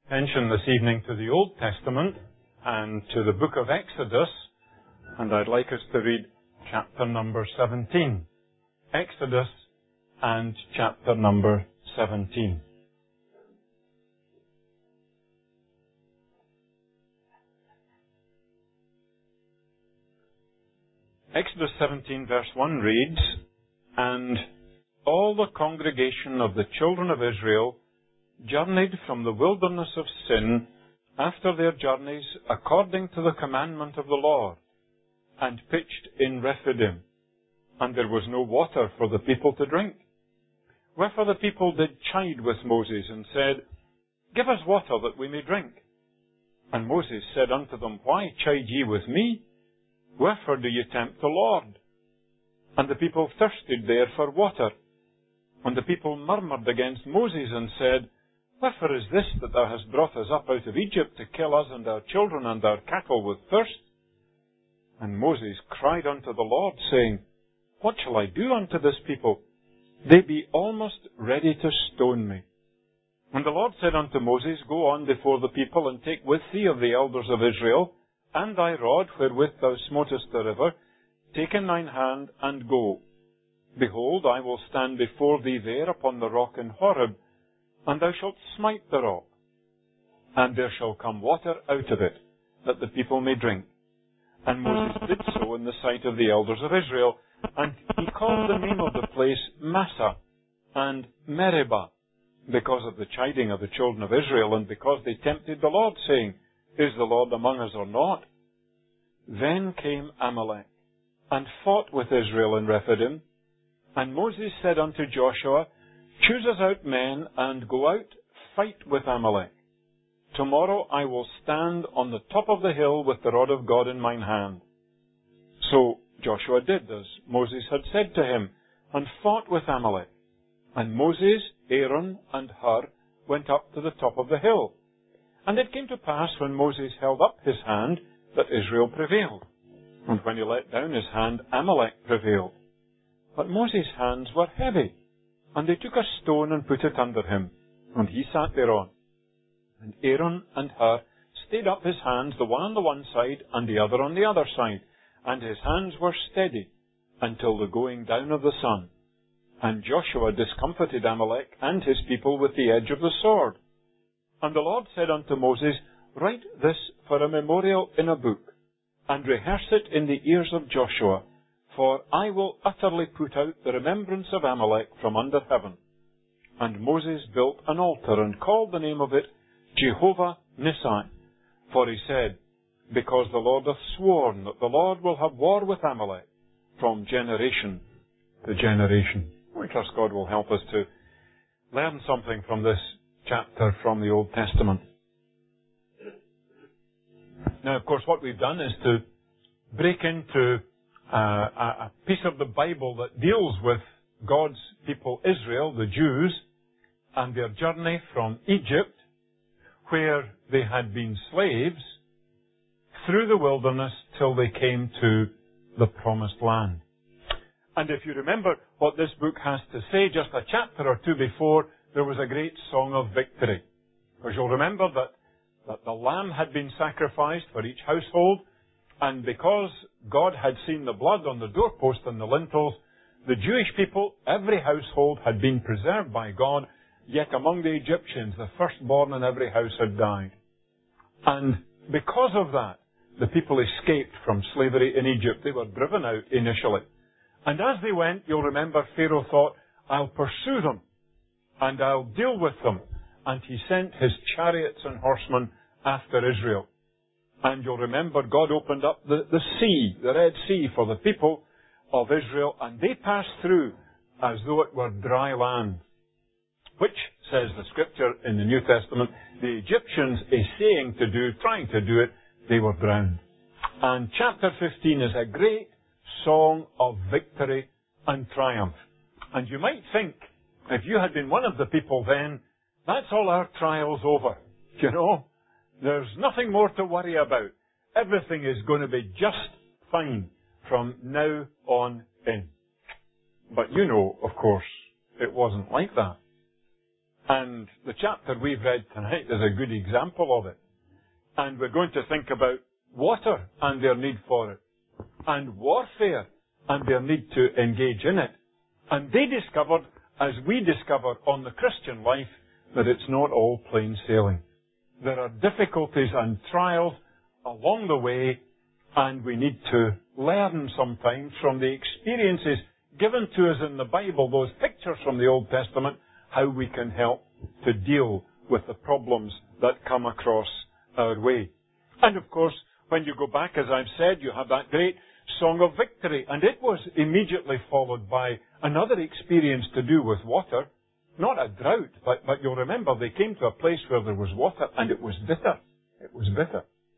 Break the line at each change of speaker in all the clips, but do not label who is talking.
attention this evening to the Old Testament and to the book of Exodus, and I'd like us to read chapter number 17. Exodus and chapter number 17. Exodus 17 verse 1 reads, "And all the congregation of the children of Israel journeyed from the wilderness of Sin after their journeys according to the commandment of the Lord, and pitched in Rephidim. And there was no water for the people to drink. Wherefore the people did chide with Moses, and said, Give us water that we may drink. And Moses said unto them, Why chide ye with me? Wherefore do ye tempt the Lord? And the people thirsted there for water. And the people murmured against Moses, and said, Wherefore is this that thou hast brought us up out of Egypt to kill us and our children and our cattle with thirst? And Moses cried unto the Lord, saying, What shall I do unto this people? They be almost ready to stone me. And the Lord said unto Moses, Go on before the people, and take with thee of the elders of Israel, and thy rod wherewith thou smotest the river, take in thine hand, and go. Behold, I will stand before thee there upon the rock in Horeb, and thou shalt smite the rock, and there shall come water out of it, that the people may drink. And Moses did so in the sight of the elders of Israel, and he called the name of the place Massah and Meribah, because of the chiding of the children of Israel, and because they tempted the Lord, saying, Is the Lord among us or not? Then came Amalek, and fought with Israel in Rephidim. And Moses said unto Joshua, Choose us out men, and go out, fight with Amalek. Tomorrow I will stand on the top of the hill with the rod of God in mine hand. So Joshua did as Moses had said to him, and fought with Amalek. And Moses, Aaron, and Hur went up to the top of the hill. And it came to pass, when Moses held up his hand, that Israel prevailed. And when he let down his hand, Amalek prevailed. But Moses' hands were heavy, and they took a stone and put it under him, and he sat thereon. And Aaron and Hur stayed up his hands, the one on the one side, and the other on the other side, and his hands were steady until the going down of the sun. And Joshua discomfited Amalek and his people with the edge of the sword. And the Lord said unto Moses, Write this for a memorial in a book, and rehearse it in the ears of Joshua, for I will utterly put out the remembrance of Amalek from under heaven. And Moses built an altar, and called the name of it Jehovah Nissi. For he said, Because the Lord hath sworn that the Lord will have war with Amalek from generation to generation. We trust God will help us to learn something from this chapter from the Old Testament. Now, of course, what we've done is to break into a piece of the Bible that deals with God's people Israel, the Jews, and their journey from Egypt, where they had been slaves, through the wilderness till they came to the Promised Land. And if you remember what this book has to say, just a chapter or two before, there was a great song of victory. Because you'll remember that the lamb had been sacrificed for each household, and because God had seen the blood on the doorpost and the lintels, the Jewish people, every household had been preserved by God, yet among the Egyptians, the firstborn in every house had died. And because of that, the people escaped from slavery in Egypt. They were driven out initially. And as they went, you'll remember Pharaoh thought, I'll pursue them, and I'll deal with them. And he sent his chariots and horsemen after Israel. And you'll remember God opened up the sea, the Red Sea, for the people of Israel, and they passed through as though it were dry land. Which, says the scripture in the New Testament, the Egyptians essaying to do, trying to do it, they were drowned. And chapter 15 is a great song of victory and triumph. And you might think, if you had been one of the people then, that's all our trials over. You know, there's nothing more to worry about. Everything is going to be just fine from now on in. But you know, of course, it wasn't like that. And the chapter we've read tonight is a good example of it. And we're going to think about water and their need for it, and warfare and their need to engage in it. And they discovered, as we discover on the Christian life, that it's not all plain sailing. There are difficulties and trials along the way, and we need to learn sometimes from the experiences given to us in the Bible, those pictures from the Old Testament, how we can help to deal with the problems that come across our way. And of course, when you go back, as I've said, you have that great Song of Victory, and it was immediately followed by another experience to do with water. Not a drought, but you'll remember they came to a place where there was water, and it was bitter. It was bitter.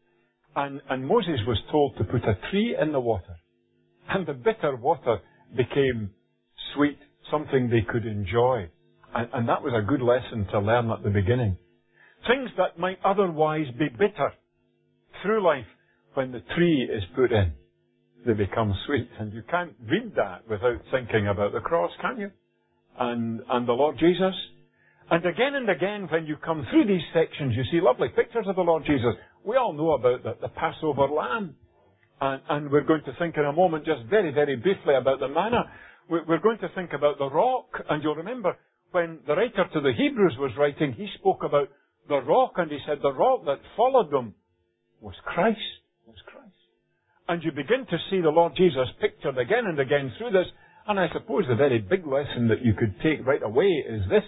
And Moses was told to put a tree in the water. And the bitter water became sweet, something they could enjoy. And that was a good lesson to learn at the beginning. Things that might otherwise be bitter through life, when the tree is put in, they become sweet. And you can't read that without thinking about the cross, can you? And the Lord Jesus. And again, when you come through these sections, you see lovely pictures of the Lord Jesus. We all know about the Passover lamb. And we're going to think in a moment, just very, very briefly, about the manna. We're going to think about the rock. And you'll remember, when the writer to the Hebrews was writing, he spoke about the rock, and he said the rock that followed them was Christ. Was Christ. And you begin to see the Lord Jesus pictured again and again through this. And I suppose the very big lesson that you could take right away is this.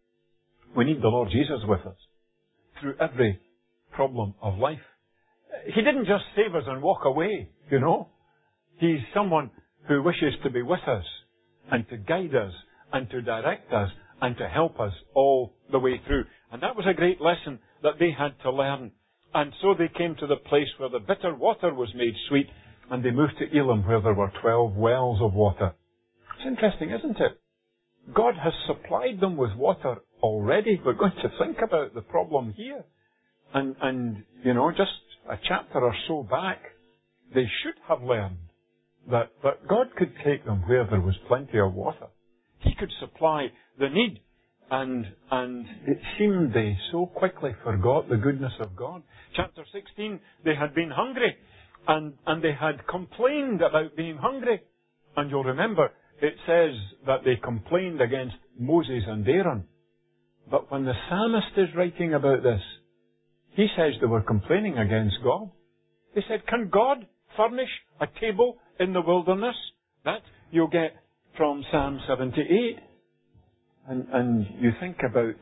We need the Lord Jesus with us through every problem of life. He didn't just save us and walk away, you know. He's someone who wishes to be with us and to guide us and to direct us and to help us all the way through. And that was a great lesson that they had to learn. And so they came to the place where the bitter water was made sweet, and they moved to Elim, where there were 12 wells of water. It's interesting, isn't it? God has supplied them with water already. We're going to think about the problem here. And you know, just a chapter or so back, they should have learned that God could take them where there was plenty of water. He could supply the need. And it seemed they so quickly forgot the goodness of God. Chapter 16, they had been hungry, and they had complained about being hungry. And you'll remember, it says that they complained against Moses and Aaron. But when the psalmist is writing about this, he says they were complaining against God. They said, can God furnish a table in the wilderness? That you'll get from Psalm 78. And you think about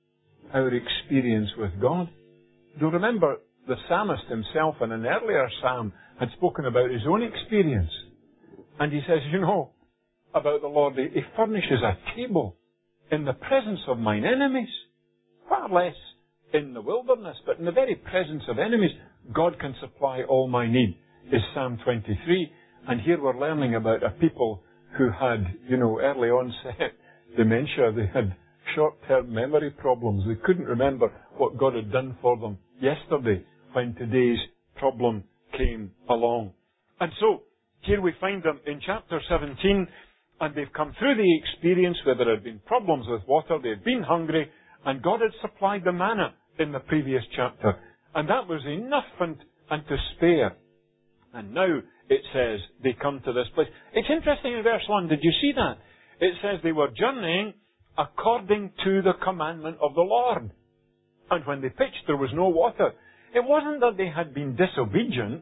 our experience with God. You'll remember the psalmist himself in an earlier psalm had spoken about his own experience. And he says, you know, about the Lord, He furnishes a table in the presence of mine enemies. Far less in the wilderness, but in the very presence of enemies, God can supply all my need, is Psalm 23. And here we're learning about a people who had, you know, early onset dementia. They had short-term memory problems. They couldn't remember what God had done for them yesterday when today's problem came along. And so, here we find them in chapter 17, and they've come through the experience where there had been problems with water, they had been hungry, and God had supplied the manna in the previous chapter. And that was enough and to spare. And now it says they come to this place. It's interesting in verse 1, did you see that? It says they were journeying according to the commandment of the Lord. And when they pitched, there was no water. It wasn't that they had been disobedient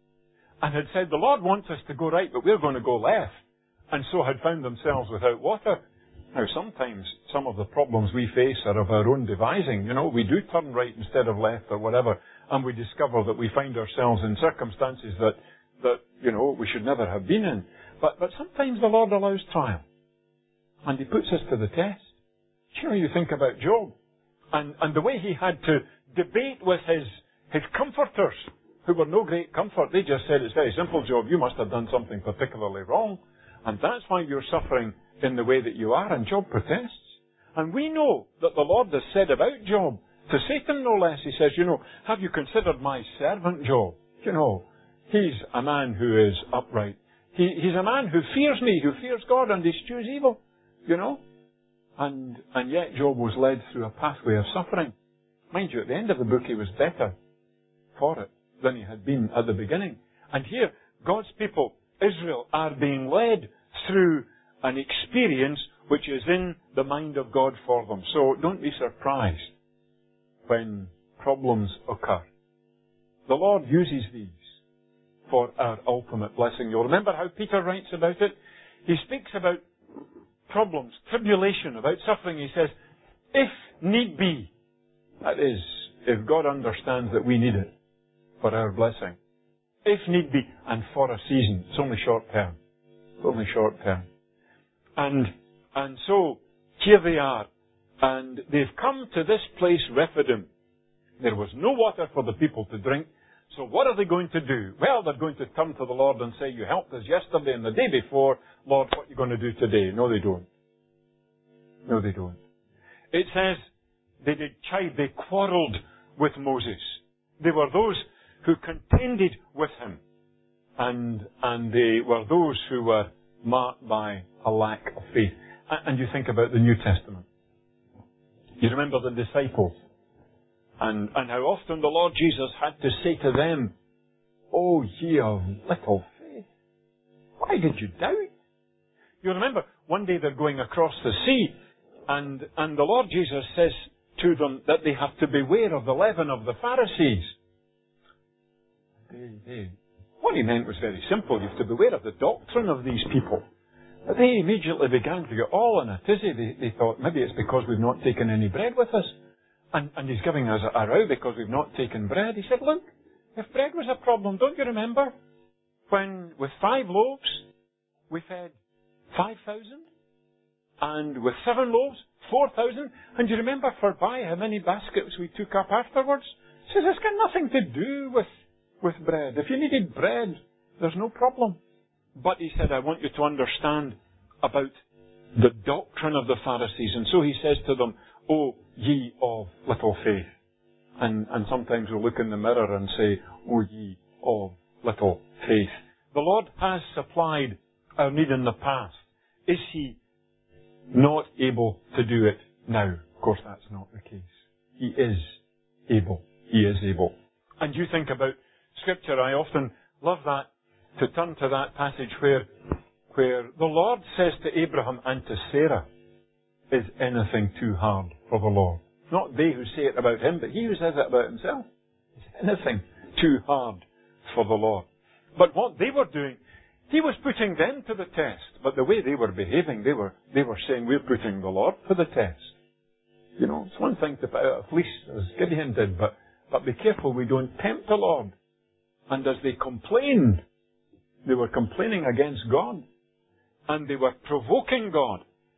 and had said, the Lord wants us to go right, but we're going to go left, and so had found themselves without water. Now, sometimes some of the problems we face are of our own devising. You know, we do turn right instead of left or whatever, and we discover that we find ourselves in circumstances that you know, we should never have been in. But sometimes the Lord allows trial. And He puts us to the test. You know, you think about Job, and the way he had to debate with his comforters, who were no great comfort. They just said, it's very simple, Job, you must have done something particularly wrong, and that's why you're suffering in the way that you are. And Job protests. And we know that the Lord has said about Job, to Satan no less, He says, you know, have you considered my servant Job? You know, he's a man who is upright. He's a man who fears me, who fears God, and eschews evil. You know? And yet Job was led through a pathway of suffering. Mind you, at the end of the book he was better for it than he had been at the beginning. And here, God's people, Israel, are being led through an experience which is in the mind of God for them. So don't be surprised when problems occur. The Lord uses these for our ultimate blessing. You'll remember how Peter writes about it. He speaks about problems, tribulation, about suffering. He says, if need be, that is, if God understands that we need it for our blessing, if need be, and for a season. It's only short term. It's only short term. And so, here they are, and they've come to this place, Rephidim. There was no water for the people to drink, so what are they going to do? Well, they're going to turn to the Lord and say, you helped us yesterday and the day before, Lord, what are you going to do today? No, they don't. No, they don't. It says, they did chide, they quarreled with Moses. They were those who contended with him. And they were those who were marked by a lack of faith. And you think about the New Testament. You remember the disciples. And how often the Lord Jesus had to say to them, "O ye of little faith, why did you doubt?" You remember, one day they're going across the sea, and the Lord Jesus says to them that they have to beware of the leaven of the Pharisees. What he meant was very simple. You have to beware of the doctrine of these people. But they immediately began to get all in a tizzy. They thought, maybe it's because we've not taken any bread with us. And he's giving us a row because we've not taken bread. He said, look, if bread was a problem, don't you remember when with 5 loaves we fed 5,000? And with 7 loaves, 4,000? And you remember for how many baskets we took up afterwards? He says, it's got nothing to do with bread. If you needed bread, there's no problem. But he said, I want you to understand about the doctrine of the Pharisees. And so he says to them, O ye of little faith. And sometimes we look in the mirror and say, O ye of little faith. The Lord has supplied our need in the past. Is He not able to do it now? Of course, that's not the case. He is able. He is able. And you think about Scripture, I often love that, to turn to that passage where the Lord says to Abraham and to Sarah, is anything too hard for the Lord? Not they who say it about him, but he who says it about himself. Is anything too hard for the Lord? But what they were doing, He was putting them to the test. But the way they were behaving, they were saying, we're putting the Lord to the test. You know, it's one thing to put out a fleece, as Gideon did, but be careful we don't tempt the Lord. And as they complained, they were complaining against God. And they were provoking God.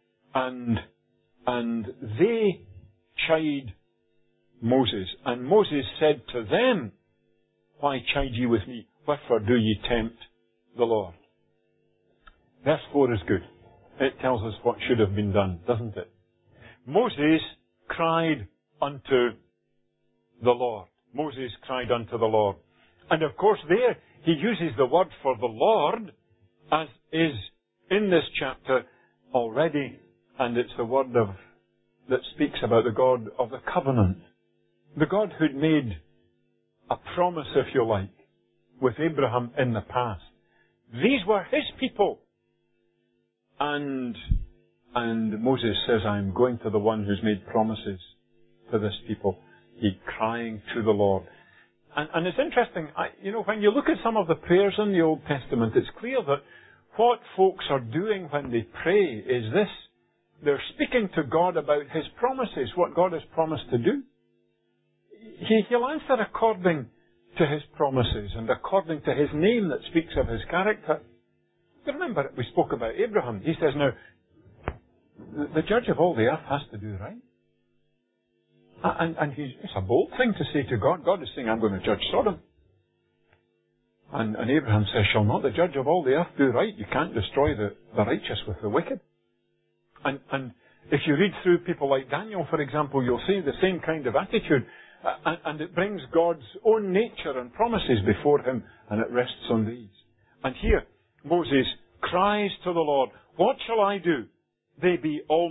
And they chide Moses. And Moses said to them, why chide ye with me? Wherefore do ye tempt the Lord? Verse 4 is good. It tells us what should have been done, doesn't it? Moses cried unto the Lord. Moses cried unto the Lord. And of course there, he uses the word for the Lord, as is in this chapter already, and it's the word that speaks about the God of the covenant. The God who'd made a promise, if you like, with Abraham in the past. These were His people. And Moses says, I'm going to the one who's made promises to this people. He's crying to the Lord. And it's interesting, when you look at some of the prayers in the Old Testament, it's clear that what folks are doing when they pray is this. They're speaking to God about His promises, what God has promised to do. He'll answer according to His promises and according to His name that speaks of His character. You remember we spoke about Abraham. He says, now, the judge of all the earth has to do right. And it's a bold thing to say to God. God is saying, I'm going to judge Sodom. And Abraham says, shall not the judge of all the earth do right? You can't destroy the righteous with the wicked. And if you read through people like Daniel, for example, you'll see the same kind of attitude. And it brings God's own nature and promises before him, and it rests on these. And here, Moses cries to the Lord, what shall I do? They be almost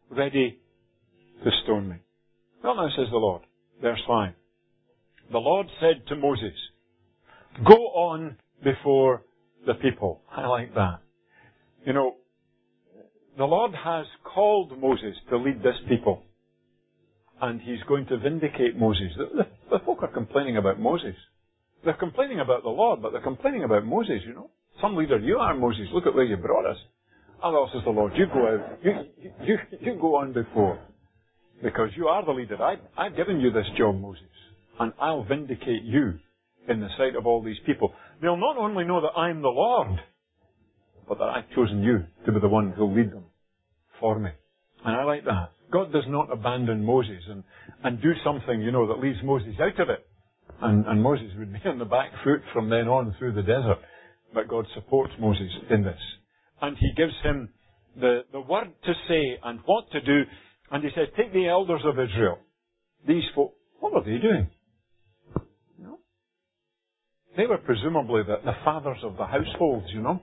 ready to stone me. Well, now says the Lord, verse 5. The Lord said to Moses, go on before the people. I like that. You know, the Lord has called Moses to lead this people. And He's going to vindicate Moses. The folk are complaining about Moses. They're complaining about the Lord, but they're complaining about Moses, you know. Some leader you are, Moses. Look at where you brought us. Oh, well, says the Lord, you go out. You go on before. Because you are the leader. I've given you this job, Moses. And I'll vindicate you in the sight of all these people. They'll not only know that I'm the Lord, but that I've chosen you to be the one who'll lead them for me. And I like that. God does not abandon Moses and do something, you know, that leaves Moses out of it. And Moses would be on the back foot from then on through the desert. But God supports Moses in this. And He gives him the word to say and what to do. And He says, take the elders of Israel. These folk, what were they doing? You know? They were presumably the fathers of the households, you know.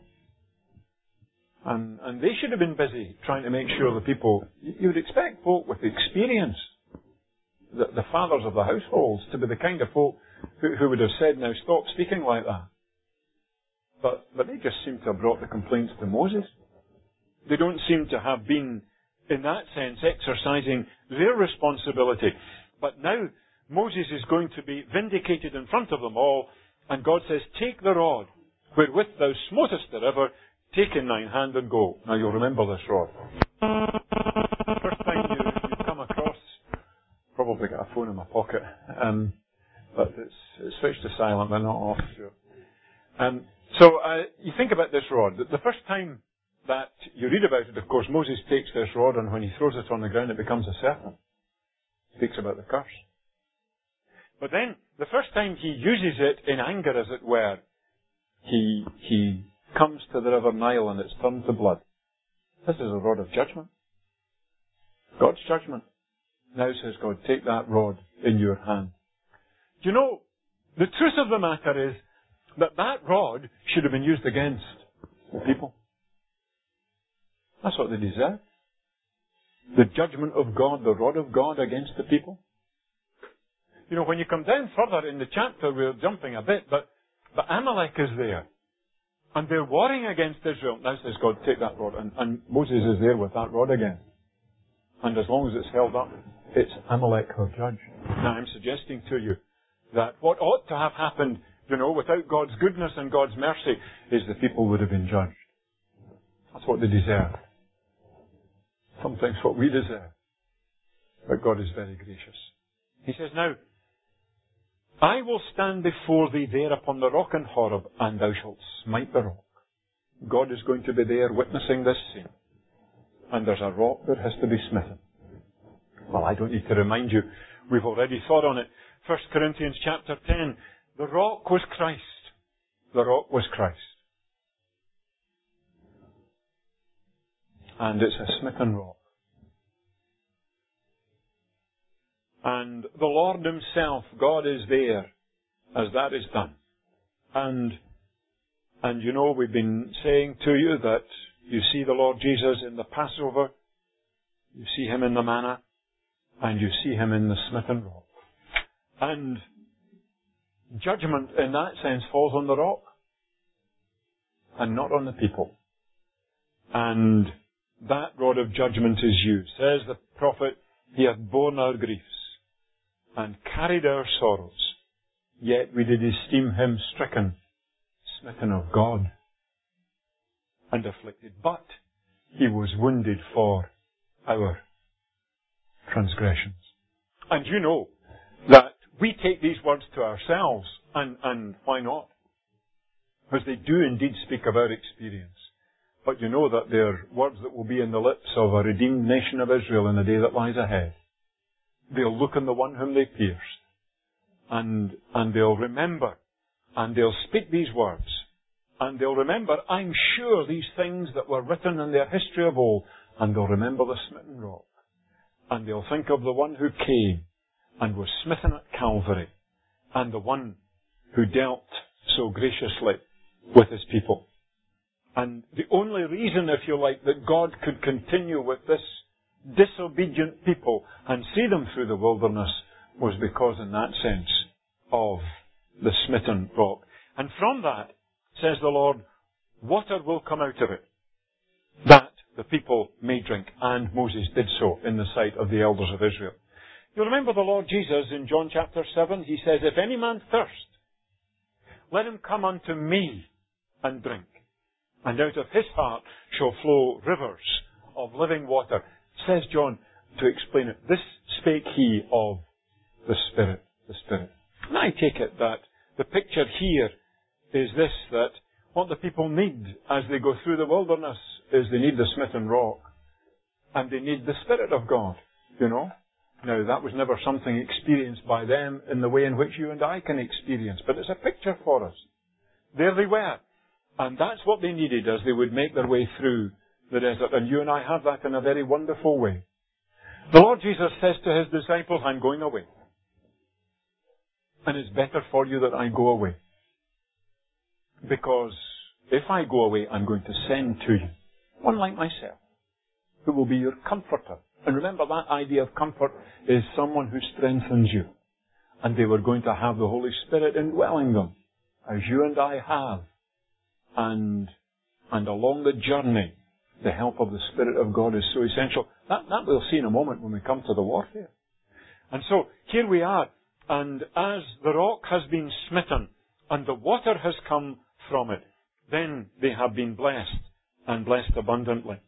And they should have been busy trying to make sure the people, you would expect folk with experience, the fathers of the households, to be the kind of folk who would have said, now stop speaking like that. But they just seem to have brought the complaints to Moses. They don't seem to have been, in that sense, exercising their responsibility. But now Moses is going to be vindicated in front of them all, and God says, take the rod wherewith thou smotest the river, take in thine hand and go. Now you'll remember this rod. First time you come across, probably got a phone in my pocket, but it's switched to silent, but not off, sure. So you think about this rod. The first time that you read about it, of course, Moses takes this rod, and when he throws it on the ground, it becomes a serpent. Speaks about the curse. But then, the first time he uses it in anger, as it were, he comes to the river Nile and it's turned to blood. This is a rod of judgment. God's judgment. Now says God, take that rod in your hand. Do you know, the truth of the matter is that rod should have been used against the people. That's what they deserve. The judgment of God, the rod of God against the people. You know, when you come down further in the chapter, we're jumping a bit, but Amalek is there. And they're warring against Israel. Now says God, take that rod. And Moses is there with that rod again. And as long as it's held up, it's Amalek who judge. Now I'm suggesting to you that what ought to have happened, you know, without God's goodness and God's mercy, is the people would have been judged. That's what they deserve. Sometimes what we deserve. But God is very gracious. He says, now, I will stand before thee there upon the rock in Horeb, and thou shalt smite the rock. God is going to be there witnessing this scene. And there's a rock that has to be smitten. Well, I don't need to remind you. We've already thought on it. 1 Corinthians chapter 10. The rock was Christ. The rock was Christ. And it's a smitten rock. And the Lord Himself, God is there as that is done. And you know, we've been saying to you that you see the Lord Jesus in the Passover, you see Him in the manna, and you see Him in the smitten rock. And judgment in that sense falls on the rock and not on the people. And that rod of judgment is used. Says the prophet, He hath borne our griefs and carried our sorrows, yet we did esteem Him stricken, smitten of God, and afflicted. But He was wounded for our transgressions. And you know that we take these words to ourselves, and why not? Because they do indeed speak of our experience. But you know that they're words that will be in the lips of a redeemed nation of Israel in the day that lies ahead. They'll look on the one whom they pierced, and they'll remember, and they'll speak these words, and they'll remember, I'm sure, these things that were written in their history of old, and they'll remember the smitten rock, and they'll think of the one who came and was smitten at Calvary, and the one who dealt so graciously with His people. And the only reason, if you like, that God could continue with this disobedient people and see them through the wilderness was because, in that sense, of the smitten rock. And from that, says the Lord, water will come out of it, that the people may drink. And Moses did so in the sight of the elders of Israel. You remember the Lord Jesus in John chapter 7? He says, if any man thirst, let him come unto me and drink. And out of his heart shall flow rivers of living water. Says John, to explain it, this spake he of the Spirit. The Spirit. And I take it that the picture here is this, that what the people need as they go through the wilderness is they need the smitten rock. And they need the Spirit of God, you know. Now, that was never something experienced by them in the way in which you and I can experience. But it's a picture for us. There they were. And that's what they needed as they would make their way through the desert. And you and I have that in a very wonderful way. The Lord Jesus says to his disciples, I'm going away. And it's better for you that I go away. Because if I go away, I'm going to send to you one like myself, who will be your comforter. And remember, that idea of comfort is someone who strengthens you. And they were going to have the Holy Spirit indwelling them, as you and I have. And along the journey, the help of the Spirit of God is so essential. That we'll see in a moment when we come to the warfare. And so, here we are. And as the rock has been smitten, and the water has come from it, then they have been blessed, and blessed abundantly.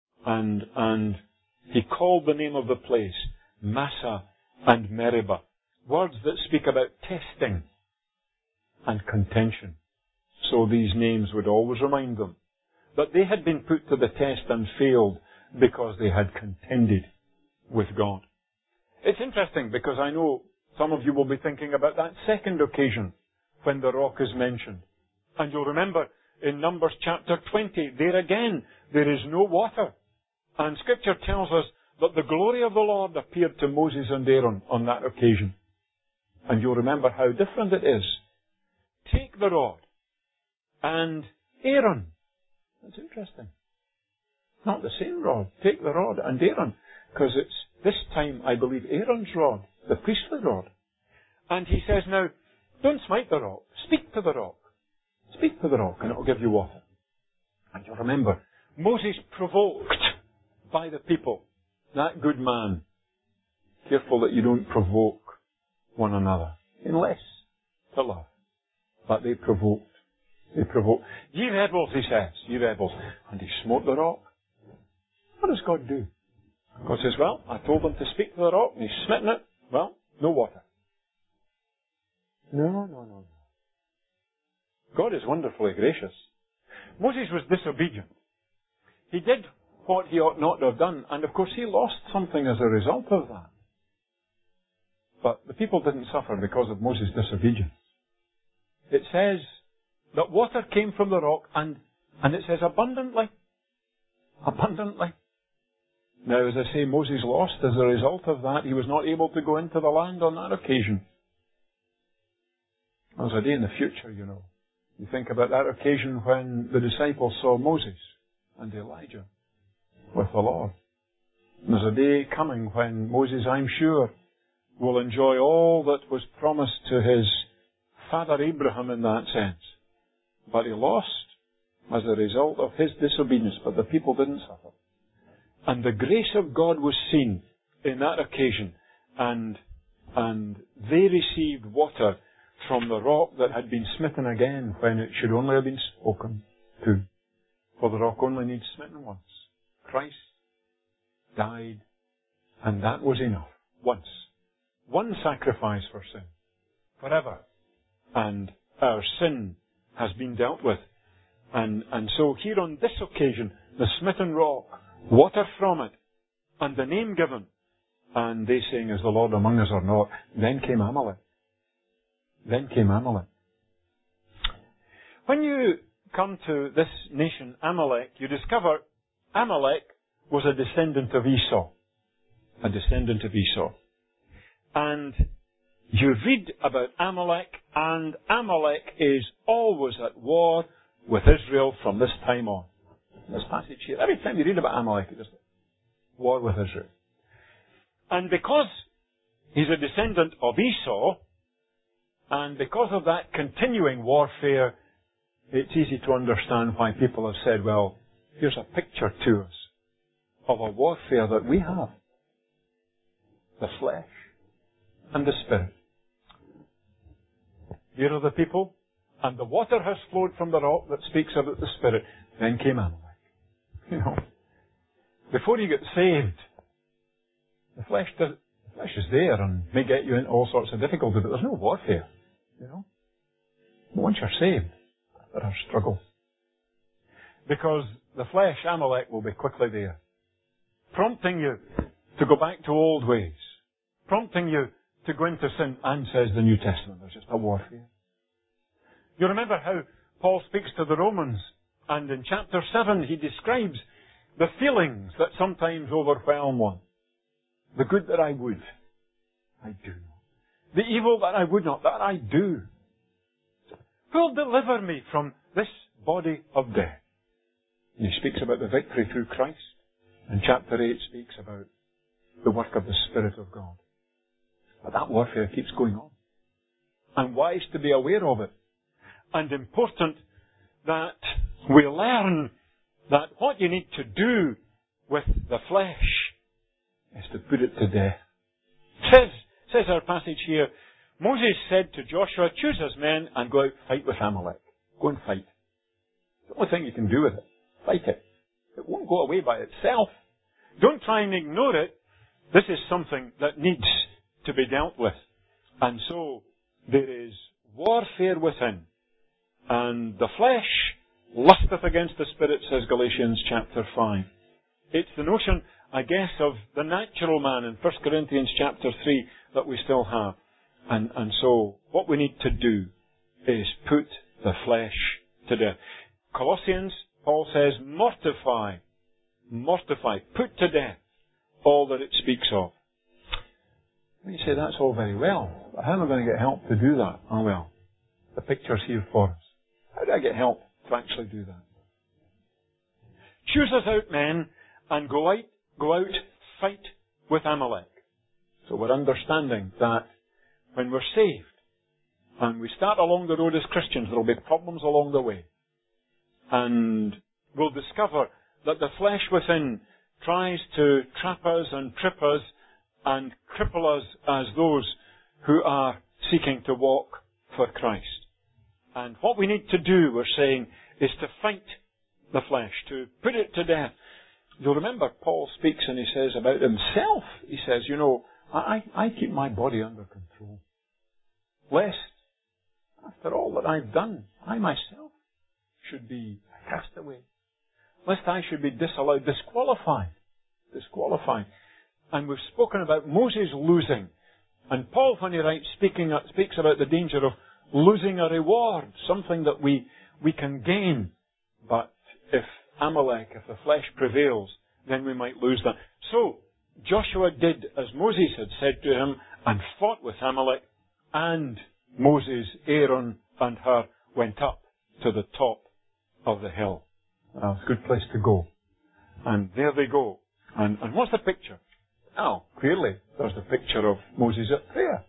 And he called the name of the place Massah and Meribah. Words that speak about testing and contention. So these names would always remind them that they had been put to the test and failed because they had contended with God. It's interesting because I know some of you will be thinking about that second occasion when the rock is mentioned. And you'll remember in Numbers chapter 20, there again, there is no water. And Scripture tells us that the glory of the Lord appeared to Moses and Aaron on that occasion. And you'll remember how different it is. Take the rod and Aaron. That's interesting. Not the same rod. Take the rod and Aaron. Because it's this time, I believe, Aaron's rod, the priestly rod. And he says, now, don't smite the rock. Speak to the rock. Speak to the rock and it will give you water. And you'll remember, Moses provoked by the people. That good man. Careful that you don't provoke one another. Unless to love. But they provoked. They provoked. Ye rebels, he says. Ye rebels. And he smote the rock. What does God do? God says, well, I told them to speak to the rock, and he's smitten it. Well, no water. No. God is wonderfully gracious. Moses was disobedient. He did what he ought not to have done, and of course he lost something as a result of that. But the people didn't suffer because of Moses' disobedience. It says that water came from the rock, and it says abundantly. Abundantly. Now, as I say, Moses lost as a result of that. He was not able to go into the land on that occasion. There's a day in the future, you know. You think about that occasion when the disciples saw Moses and Elijah with the Lord. And there's a day coming when Moses, I'm sure, will enjoy all that was promised to his father Abraham in that sense. But he lost as a result of his disobedience, but the people didn't suffer. And the grace of God was seen in that occasion, and they received water from the rock that had been smitten again when it should only have been spoken to. For the rock only needs smitten once. Christ died, and that was enough. Once. One sacrifice for sin. Forever. And our sin has been dealt with. And so here on this occasion, the smitten rock, water from it, and the name given, and they saying, is the Lord among us or not? Then came Amalek. When you come to this nation, Amalek, you discover Amalek was a descendant of Esau. A descendant of Esau. And you read about Amalek, and Amalek is always at war with Israel from this time on. This passage here, every time you read about Amalek, war with Israel. And because he's a descendant of Esau, and because of that continuing warfare, it's easy to understand why people have said, well, here's a picture to us of a warfare that we have. The flesh and the spirit. Here are the people, and the water has flowed from the rock that speaks about the spirit. Then came Amalek. You know, before you get saved, the flesh is there and may get you into all sorts of difficulty, but there's no warfare. You know, but once you're saved, there are struggles. Because the flesh, Amalek, will be quickly there, prompting you to go back to old ways, prompting you to go into sin, and says the New Testament, there's just a warfare. You remember how Paul speaks to the Romans, and in chapter 7 he describes the feelings that sometimes overwhelm one. The good that I would, I do not. The evil that I would not, that I do. Who will deliver me from this body of death? And he speaks about the victory through Christ. And chapter 8 speaks about the work of the Spirit of God. But that warfare keeps going on. And wise to be aware of it. And important that we learn that what you need to do with the flesh is to put it to death. Says our passage here, Moses said to Joshua, choose us men and go out fight with Amalek. Go and fight. It's the only thing you can do with it. Fight it. It won't go away by itself. Don't try and ignore it. This is something that needs to be dealt with. And so, there is warfare within. And the flesh lusteth against the Spirit, says Galatians chapter 5. It's the notion, I guess, of the natural man in 1 Corinthians chapter 3 that we still have. And so, what we need to do is put the flesh to death. Colossians, Paul says, mortify, put to death all that it speaks of. You say, that's all very well, but how am I going to get help to do that? Oh well, the picture's here for us. How do I get help to actually do that? Choose us out, men, and go out, fight with Amalek. So we're understanding that when we're saved, and we start along the road as Christians, there will be problems along the way. And we'll discover that the flesh within tries to trap us and trip us and cripple us as those who are seeking to walk for Christ. And what we need to do, we're saying, is to fight the flesh, to put it to death. You'll remember Paul speaks and he says about himself, he says, you know, I keep my body under control. Lest, after all that I've done, I myself should be cast away. Lest I should be disallowed, disqualified. And we've spoken about Moses losing. And Paul, when he writes, speaks about the danger of losing a reward, something that we can gain. But if the flesh prevails, then we might lose that. So, Joshua did as Moses had said to him and fought with Amalek, and Moses, Aaron, and Hur went up to the top of the hill. It's a good place to go. And there they go. And what's the picture? Oh, clearly, there's the picture of Moses at prayer.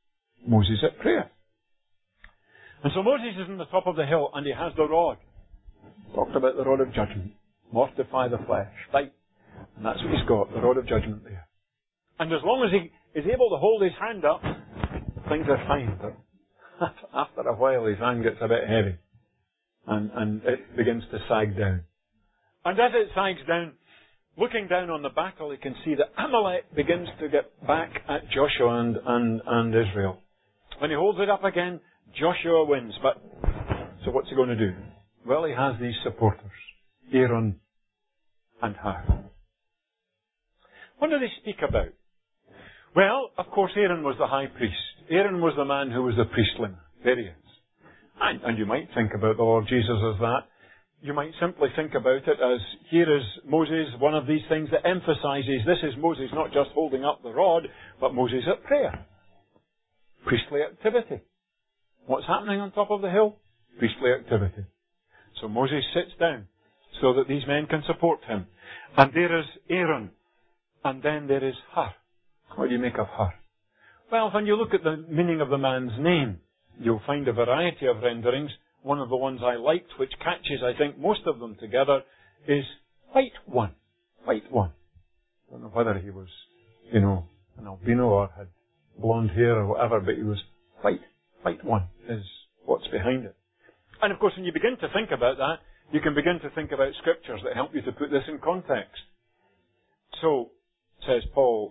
And so Moses is on the top of the hill, and he has the rod. Talked about the rod of judgment. Mortify the flesh. Fight. And that's what he's got, the rod of judgment there. And as long as he is able to hold his hand up, things are fine. But after a while, his hand gets a bit heavy. And it begins to sag down. And as it sags down, looking down on the battle, he can see that Amalek begins to get back at Joshua and Israel. When he holds it up again, Joshua wins. But so what's he going to do? Well, he has these supporters, Aaron and Hur. What do they speak about? Well, of course, Aaron was the high priest. Aaron was the man who was the priestly man. There he is. And you might think about the Lord Jesus as that. You might simply think about it as, here is Moses, one of these things that emphasizes this is Moses not just holding up the rod, but Moses at prayer. Priestly activity. What's happening on top of the hill? Priestly activity. So Moses sits down so that these men can support him. And there is Aaron. And then there is her. What do you make of her? Well, when you look at the meaning of the man's name, you'll find a variety of renderings. One of the ones I liked, which catches, I think, most of them together, is White One. White One. I don't know whether he was, an albino or had blonde hair or whatever, but he was white. White One is what's behind it. And of course, when you begin to think about that, you can begin to think about scriptures that help you to put this in context. So, says Paul,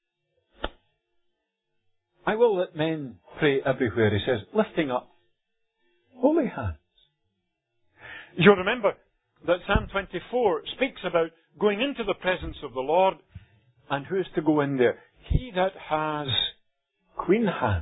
I will let men pray everywhere, he says, lifting up holy hands. You'll remember that Psalm 24 speaks about going into the presence of the Lord, and who is to go in there? He that has clean hands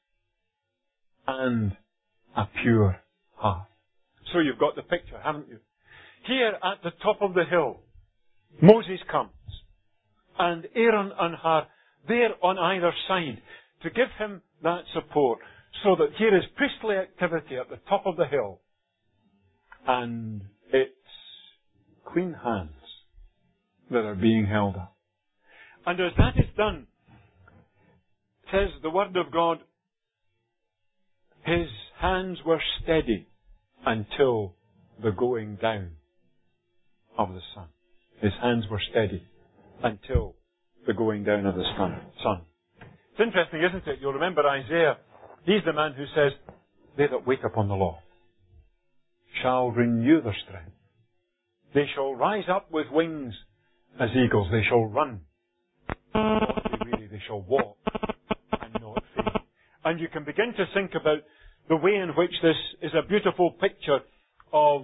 and a pure heart. So you've got the picture, haven't you? Here at the top of the hill, Moses comes, and Aaron and Hur, there on either side, to give him that support, so that here is priestly activity at the top of the hill, and it's clean hands that are being held up. And as that is done, says the Word of God, his hands were steady until the going down of the sun. His hands were steady until the going down of the sun. It's interesting, isn't it? You'll remember Isaiah. He's the man who says, they that wait upon the Lord shall renew their strength. They shall rise up with wings as eagles. They shall run and not be weary. They shall walk and not faint. And you can begin to think about the way in which this is a beautiful picture of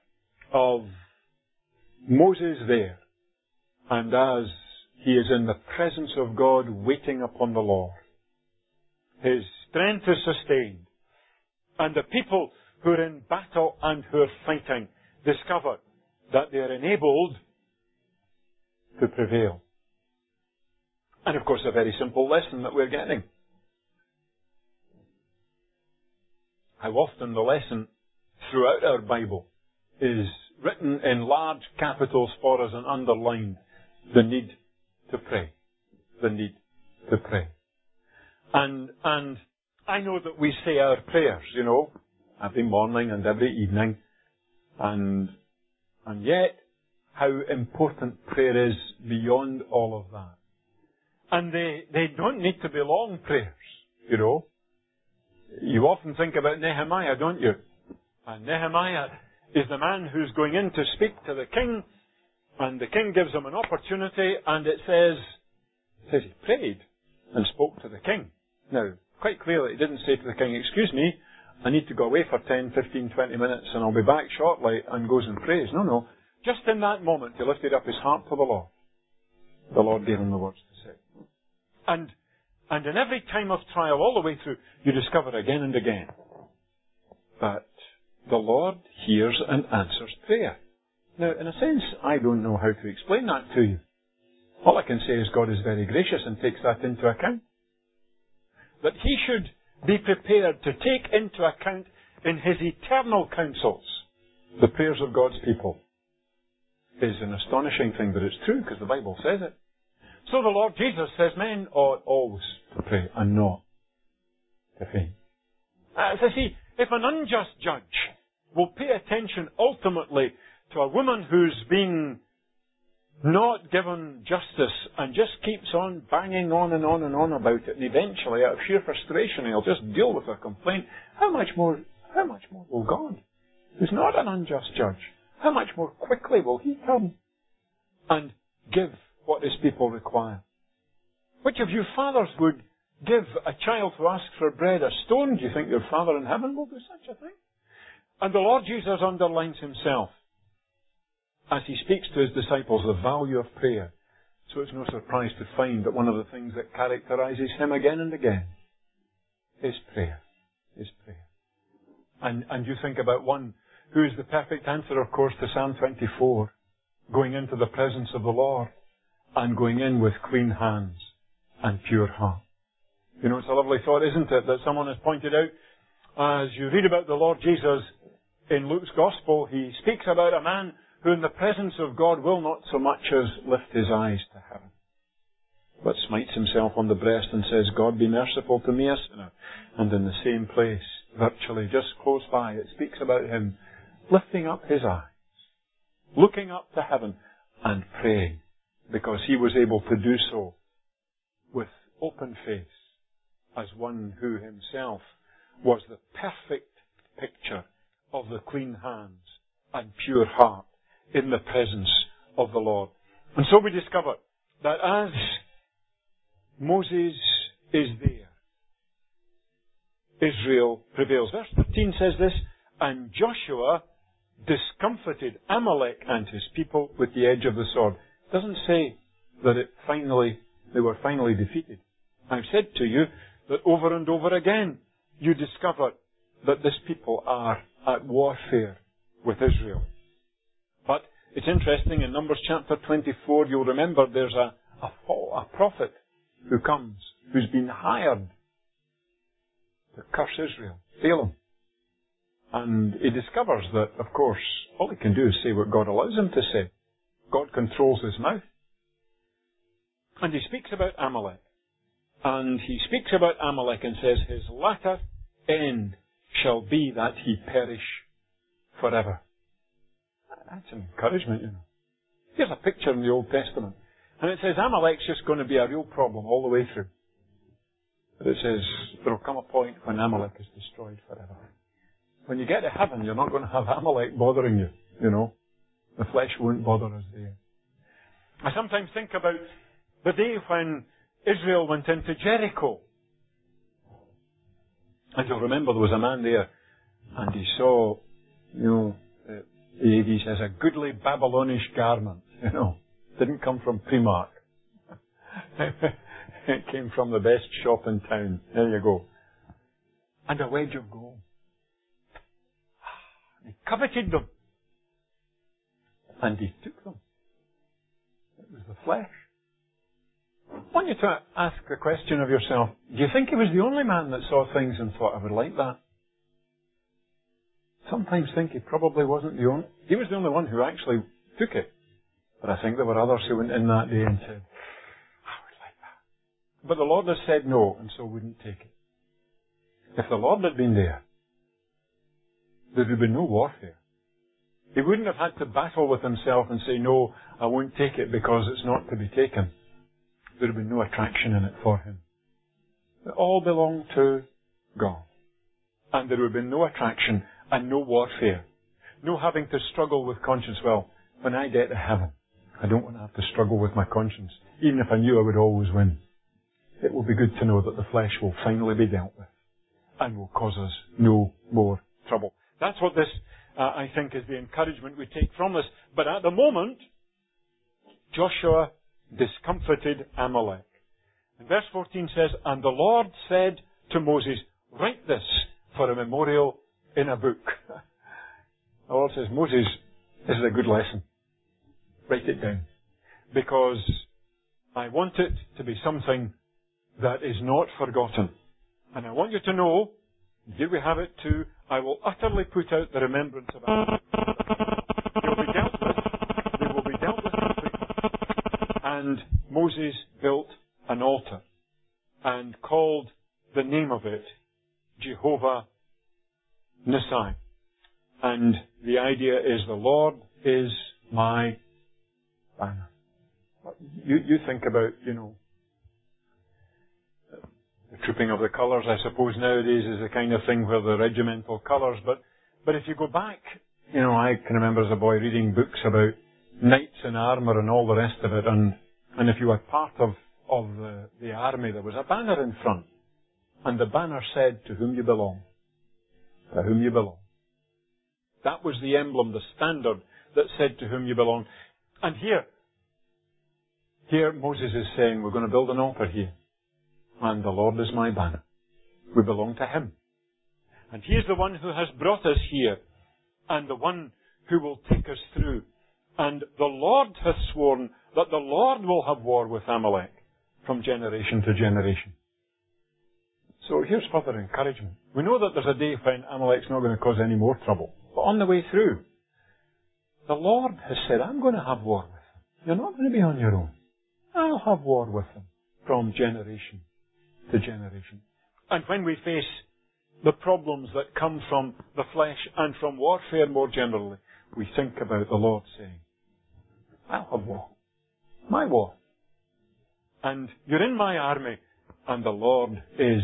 Moses there. And as he is in the presence of God waiting upon the Lord, his strength is sustained. And the people who are in battle and who are fighting discover that they are enabled to prevail. And of course, a very simple lesson that we're getting. How often the lesson throughout our Bible is written in large capitals for us and underlined, the need to pray. The need to pray. And I know that we say our prayers, every morning and every evening, and yet how important prayer is beyond all of that. And they don't need to be long prayers, You often think about Nehemiah, don't you? And Nehemiah is the man who's going in to speak to the king, and the king gives him an opportunity, and it says he prayed and spoke to the king. Now, quite clearly, he didn't say to the king, excuse me, I need to go away for 10, 15, 20 minutes, and I'll be back shortly, and goes and prays. No. Just in that moment, he lifted up his heart to the Lord. The Lord gave him the words to say. And in every time of trial, all the way through, you discover again and again that the Lord hears and answers prayer. Now, in a sense, I don't know how to explain that to you. All I can say is God is very gracious and takes that into account. That He should be prepared to take into account in His eternal counsels the prayers of God's people is an astonishing thing, but it's true because the Bible says it. So the Lord Jesus says men ought always to pray and not to faint. So see, if an unjust judge will pay attention ultimately to a woman who's been not given justice and just keeps on banging on and on and on about it, and eventually, out of sheer frustration, he'll just deal with her complaint, how much more will God, who's not an unjust judge, how much more quickly will He come and give what His people require? Which of you fathers would give a child who asks for bread a stone? Do you think your Father in heaven will do such a thing? And the Lord Jesus underlines Himself as He speaks to His disciples the value of prayer. So it's no surprise to find that one of the things that characterizes Him again and again is prayer. Is prayer. And you think about one who is the perfect answer, of course, to Psalm 24, going into the presence of the Lord and going in with clean hands and pure heart. It's a lovely thought, isn't it, that someone has pointed out, as you read about the Lord Jesus in Luke's Gospel, he speaks about a man who in the presence of God will not so much as lift his eyes to heaven. but smites himself on the breast and says, God be merciful to me, a sinner. And in the same place, virtually just close by, it speaks about him lifting up his eyes, looking up to heaven and praying, because he was able to do so with open face, as one who himself was the perfect picture of the clean hands and pure heart in the presence of the Lord. And so we discover that as Moses is there, Israel prevails. Verse 13 says this, and Joshua discomfited Amalek and his people with the edge of the sword. It doesn't say that they were finally defeated. I've said to you that over and over again you discover that this people are at warfare with Israel. But it's interesting, in Numbers chapter 24, you'll remember there's a prophet who comes, who's been hired to curse Israel, Balaam. And he discovers that, of course, all he can do is say what God allows him to say. God controls his mouth. And he speaks about Amalek. And he speaks about Amalek and says, his latter end shall be that he perish forever. That's an encouragement, you know. Here's a picture in the Old Testament. And it says Amalek's just going to be a real problem all the way through. But it says there will come a point when Amalek is destroyed forever. When you get to heaven, you're not going to have Amalek bothering you, you know. The flesh won't bother us there. I sometimes think about the day when Israel went into Jericho. And you'll remember there was a man there, and he saw, you know, he says, a goodly Babylonish garment, you know. Didn't come from Primark. It came from the best shop in town. There you go. And a wedge of gold. He coveted them. And he took them. It was the flesh. I want you to ask the question of yourself, do you think he was the only man that saw things and thought, I would like that? Sometimes think he probably wasn't the only. He was the only one who actually took it. But I think there were others who went in that day and said, I would like that. But the Lord has said no, and so wouldn't take it. If the Lord had been there, there would have been no warfare. He wouldn't have had to battle with himself and say, no, I won't take it because it's not to be taken. There would have been no attraction in it for him. It all belonged to God. And there would have been no attraction and no warfare. No having to struggle with conscience. Well, when I get to heaven, I don't want to have to struggle with my conscience, even if I knew I would always win. It will be good to know that the flesh will finally be dealt with and will cause us no more trouble. That's what this, I think, is the encouragement we take from this. But at the moment, Joshua discomfited Amalek. And verse 14 says, and the Lord said to Moses, write this for a memorial in a book. The Lord says, Moses, this is a good lesson. Write it down. Because I want it to be something that is not forgotten. And I want you to know, here we have it too, I will utterly put out the remembrance of Amalek. They will be dealt with. They will be dealt with completely. And Moses built an altar and called the name of it Jehovah Nissi. And the idea is the Lord is my banner. You think about, you know, the trooping of the colours, I suppose nowadays is the kind of thing where the regimental colours, but if you go back, you know, I can remember as a boy reading books about knights in armour and all the rest of it, and if you were part of the army, there was a banner in front, and the banner said, to whom you belong. To whom you belong. That was the emblem, the standard that said to whom you belong. And here Moses is saying, we're going to build an altar here. And the Lord is my banner. We belong to Him. And He is the one who has brought us here. And the one who will take us through. And the Lord hath sworn that the Lord will have war with Amalek from generation to generation. So here's further encouragement. We know that there's a day when Amalek's not going to cause any more trouble. But on the way through, the Lord has said, I'm going to have war with them. You're not going to be on your own. I'll have war with them. from generation to generation. And when we face the problems that come from the flesh and from warfare more generally, we think about the Lord saying, I'll have war. My war. And you're in my army, and the Lord is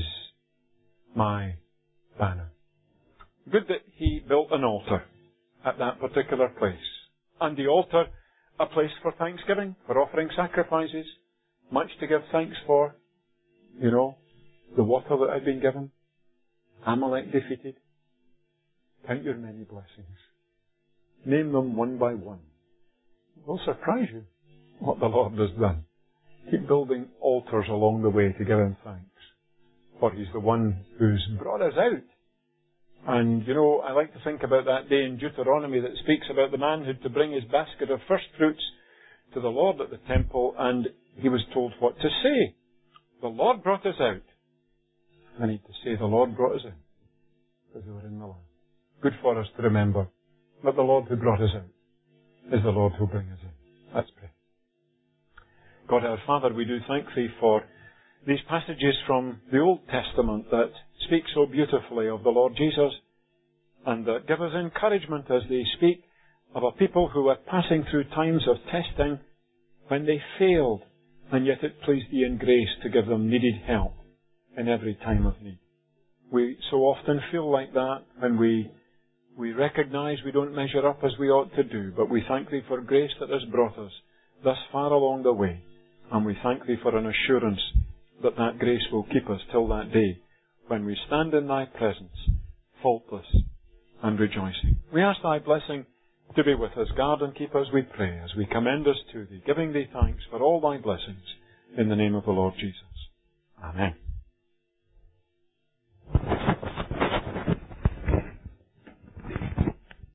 my banner. Good that He built an altar at that particular place. And the altar, a place for thanksgiving, for offering sacrifices, much to give thanks for. You know, the water that I've been given, Amalek defeated. Count your many blessings. Name them one by one. It will surprise you what the Lord has done. Keep building altars along the way to give Him thanks. For He's the one who's brought us out. And, you know, I like to think about that day in Deuteronomy that speaks about the man who had to bring his basket of first fruits to the Lord at the temple, and he was told what to say. The Lord brought us out. I need to say the Lord brought us in, because we were in the land. Good for us to remember that the Lord who brought us out is the Lord who will bring us in. Let's pray. God our Father, we do thank Thee for these passages from the Old Testament that speak so beautifully of the Lord Jesus, and that give us encouragement as they speak of a people who are passing through times of testing when they failed, and yet it pleased Thee in grace to give them needed help in every time of need. We so often feel like that when we recognize we don't measure up as we ought to do, but we thank Thee for grace that has brought us thus far along the way, and we thank Thee for an assurance that that grace will keep us till that day when we stand in Thy presence, faultless and rejoicing. We ask Thy blessing to be with us. Guard and keep us, we pray, as we commend us to Thee, giving Thee thanks for all Thy blessings in the name of the Lord Jesus. Amen.